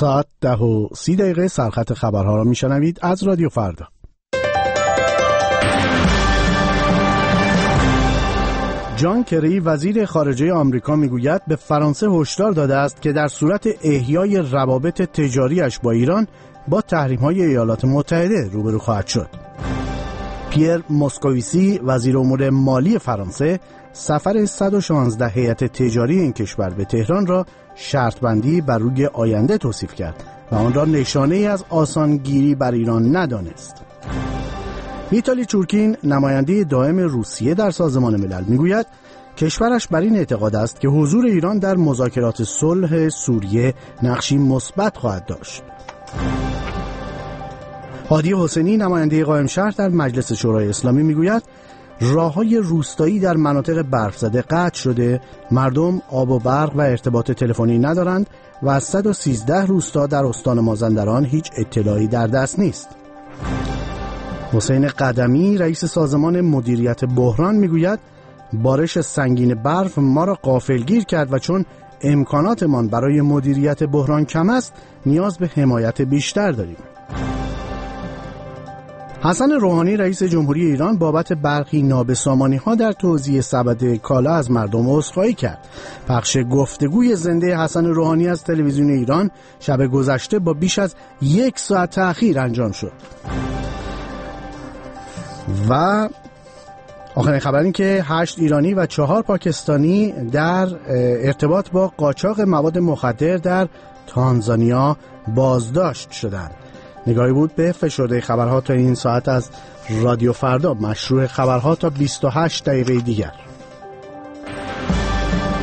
ساعت 10:30 سرخط خبرها را میشنوید از رادیو فردا. جان کری وزیر خارجه آمریکا میگوید به فرانسه هشدار داده است که در صورت احیای روابط تجاریش با ایران با تحریم‌های ایالات متحده روبرو خواهد شد. پیر موسکویسی وزیر امور مالی فرانسه سفر 116 هیئت تجاری این کشور به تهران را شرطبندی بر روی آینده توصیف کرد و آن را نشانه‌ای از آسانگیری بر ایران ندانست. ویتالی چورکین نماینده دائم روسیه در سازمان ملل میگوید کشورش بر این اعتقاد است که حضور ایران در مذاکرات صلح سوریه نقشی مثبت خواهد داشت. هادی حسینی نماینده قائم شهر در مجلس شورای اسلامی میگوید راه‌های روستایی در مناطق برف‌زده قطع شده، مردم آب و برق و ارتباط تلفنی ندارند و از 113 روستا در استان مازندران هیچ اطلاعی در دست نیست. حسین قدمی رئیس سازمان مدیریت بحران میگوید بارش سنگین برف ما را غافلگیر کرد و چون امکاناتمان برای مدیریت بحران کم است نیاز به حمایت بیشتر داریم. حسن روحانی رئیس جمهوری ایران بابت برخی نابسامانی‌ها در توزیع سبد کالا از مردم عذرخواهی کرد. پخش گفتگوی زنده حسن روحانی از تلویزیون ایران شب گذشته با بیش از 1 ساعت تأخیر انجام شد. و آخرین خبر این که 8 ایرانی و 4 پاکستانی در ارتباط با قاچاق مواد مخدر در تانزانیا بازداشت شدند. نگاهی بود به فشرده خبرها تا این ساعت از رادیو فردا، مشروع خبرها تا 28 دقیقه دیگر.